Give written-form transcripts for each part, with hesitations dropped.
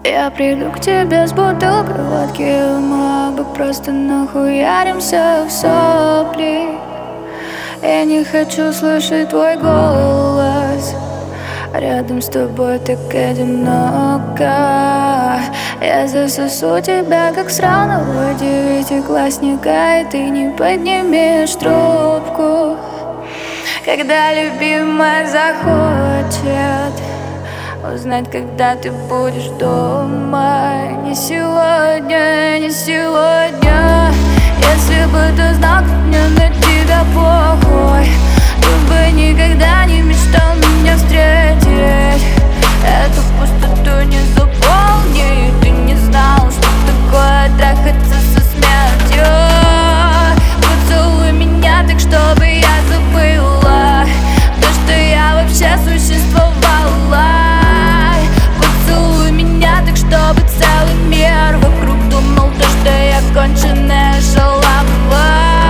Я приду к тебе с бутылкой водки, мы оба просто нахуяримся в сопли. Я не хочу слышать твой голос, рядом с тобой так одиноко. Я засосу тебя, как сраного девятиклассника, и ты не поднимешь трубку, когда любимая захочет узнать, когда ты будешь дома. Не сегодня, не сегодня. Если бы ты знал, как мне на тебя похуй, ты бы никогда не мечтал меня встретить. Эту пустоту не заполни. Ты не знал, что такое трахаться со смертью. Поцелуй меня так, чтобы я забыла то, что я вообще существовала. Поцелуй меня так, чтобы целый мир вокруг думал то, что я конченая шалава.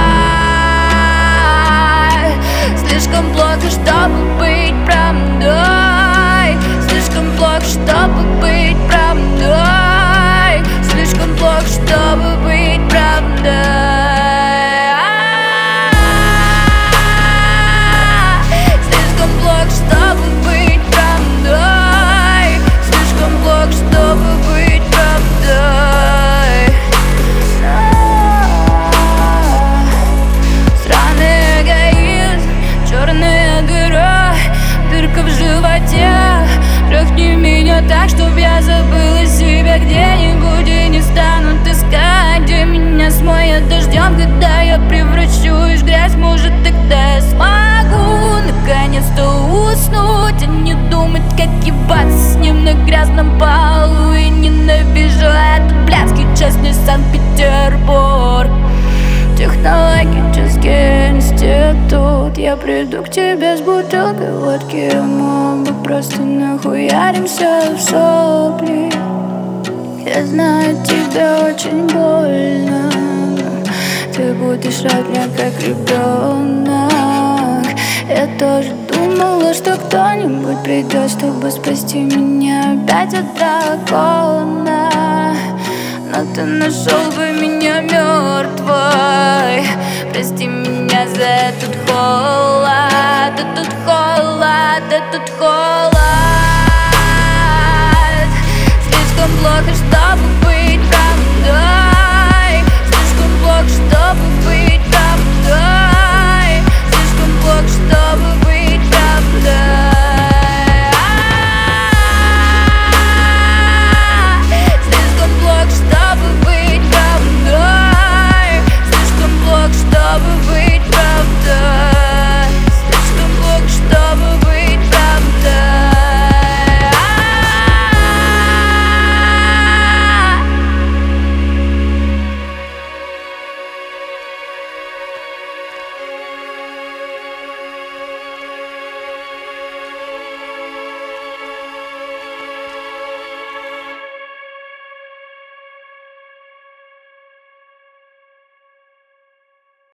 Слишком плохо, чтобы быть правдой. Слишком плохо, чтобы быть правдой. Слишком плохо, чтобы быть правдой. Слишком плохо, чтобы быть правдой. Слишком плохо, чтобы быть правдой. Сраный эгоизм, черная дыра, дырка в животе. Трахни меня так, чтоб я забыла себя где-нибудь и не станут искать, где меня смоет дождем, когда я превращусь в грязь. Может, тогда я смогу наконец-то уснуть, а не думать, как ебаться с ним на грязном полу. И ненавижу этот блядский частный Санкт-Петербург, технологический институт. Я приду к тебе с бутылкой водки, мы оба просто нахуяримся в сопли. Я знаю, тебе очень больно, ты будешь рад мне как ребенок. Я тоже думала, что кто-нибудь придет, чтобы спасти меня опять от дракона. Но ты нашел бы меня мертвой. Прости меня за этот холод, этот холод, этот холод.